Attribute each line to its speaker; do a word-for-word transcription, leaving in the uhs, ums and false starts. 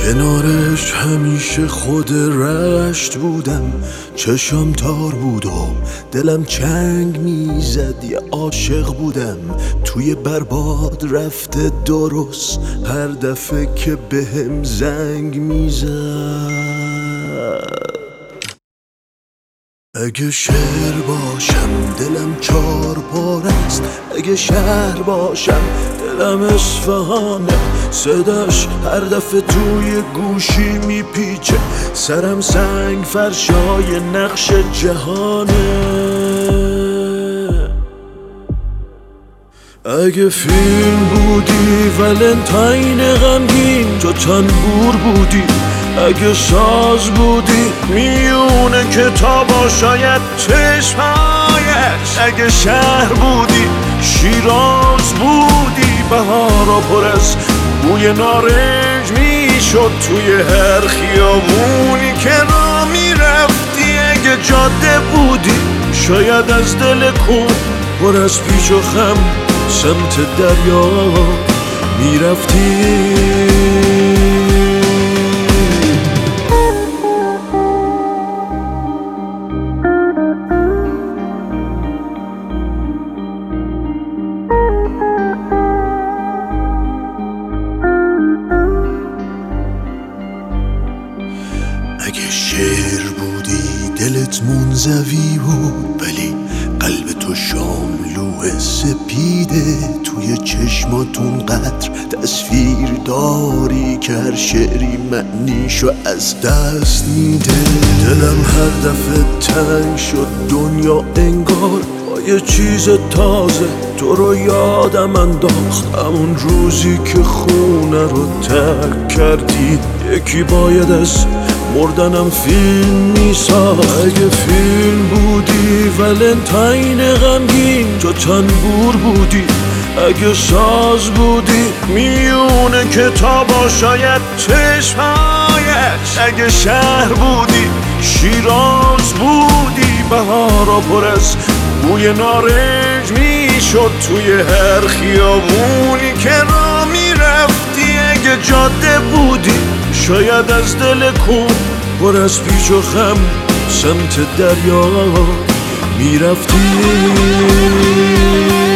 Speaker 1: کنارش همیشه خود رشت بودم، چشم تار بود و دلم چنگ میزد، یه عاشق بودم توی برباد رفته درست هر دفعه که بهم زنگ میزد. اگه شعر باشم دلم چار پار است، اگه شهر باشم دلم اصفهانه، صداش هر دفعه توی گوشی میپیچه، سرم سنگ فرشای نقش جهانه. اگه فیلم بودی ولنتاین غمگین تو تنبور بودی، اگه ساز بودی میونه کتابا شاید چشمایش، اگه شهر بودی شیراز بودی بهارا پر از بوی نارنج میشد توی هر خیابونی که را میرفتی، اگه جاده بودی شاید از دل کن پر از پیچ و خم سمت دریا میرفتی. اگه شعر بودی دلت منزوی بود، ولی قلب تو شاملو سپیده، توی چشماتون قطر تصویر داری که هر شعری معنیشو از دست میده. دلم هر دفعه تنگ شد دنیا انگار با یه چیز تازه تو رو یادم انداخت، همون روزی که خونه رو ترک کردی، یکی باید از مردنم فیلم میساخت. اگه فیلم بودی ولنتاین غمگین تو تنبور بودی، اگه ساز بودی میونه کتابا شاید چشمایش، اگه شهر بودی شیراز بودی بهارا پر از بوی نارنج میشد توی هر خیابونی که را میرفتی، اگه جاده بودی شاید از دل کن پر از پیچ و خم سمت دریا میرفتی.